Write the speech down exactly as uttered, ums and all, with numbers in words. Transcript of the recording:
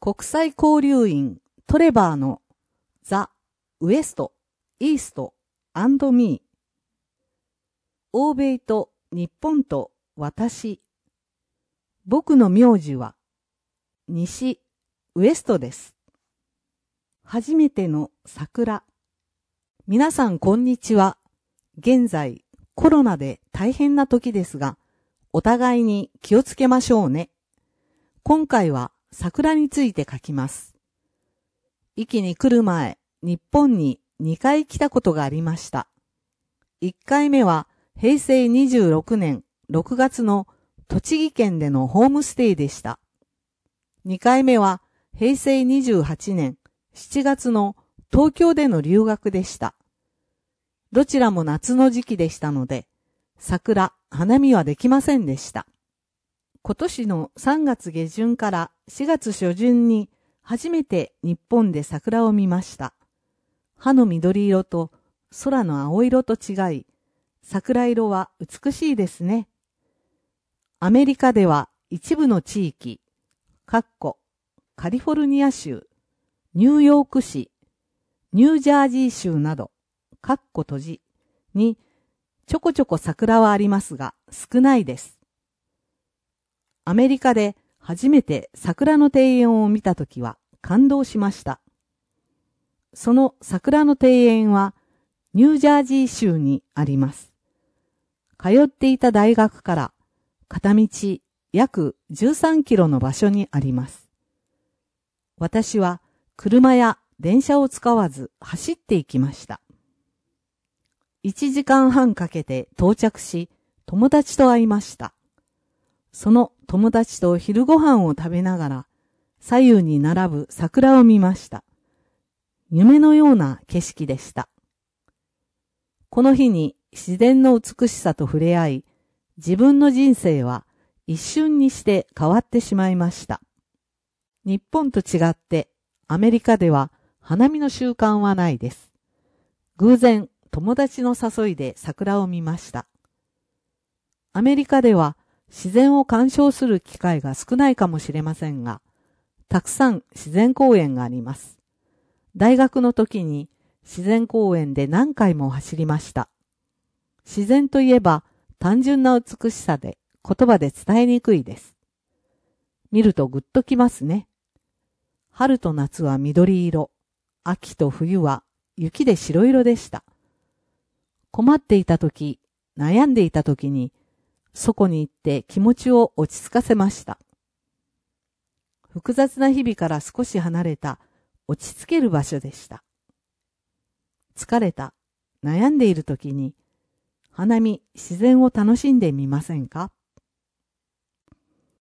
国際交流員トレバーのザ・ウエスト、イースト、アンド・ミー。欧米と日本と私。僕の名字は西、ウエストです。初めての桜。皆さんこんにちは。現在コロナで大変な時ですが、お互いに気をつけましょうね。今回は桜について書きます。壱岐に来る前、日本ににかい来たことがありました。いっかいめはへいせいにじゅうろくねんろくがつの栃木県でのホームステイでした。にかいめはへいせいにじゅうはちねんしちがつの東京での留学でした。どちらも夏の時期でしたので、桜、花見はできませんでした。今年のさんがつげじゅんからしがつしょじゅんに初めて日本で桜を見ました。葉の緑色と空の青色と違い、桜色は美しいですね。アメリカでは一部の地域、かっこカリフォルニア州、ニューヨーク市、ニュージャージー州など、かっこ閉じにちょこちょこ桜はありますが少ないです。アメリカで初めて桜の庭園を見たときは感動しました。その桜の庭園はニュージャージー州にあります。通っていた大学から片道約じゅうさんキロの場所にあります。私は車や電車を使わず走っていきました。いちじかんはんかけて到着し、友達と会いました。その友達と昼ご飯を食べながら、左右に並ぶ桜を見ました。夢のような景色でした。この日に自然の美しさと触れ合い、自分の人生は一瞬にして変わってしまいました。日本と違ってアメリカでは花見の習慣はないです。偶然友達の誘いで桜を見ました。アメリカでは自然を鑑賞する機会が少ないかもしれませんが、たくさん自然公園があります。大学の時に自然公園で何回も走りました。自然といえば単純な美しさで言葉で伝えにくいです。見るとグッときますね。春と夏は緑色、秋と冬は雪で白色でした。困っていた時、悩んでいた時に、そこに行って気持ちを落ち着かせました。複雑な日々から少し離れた落ち着ける場所でした。疲れた、悩んでいる時に、花見、自然を楽しんでみませんか？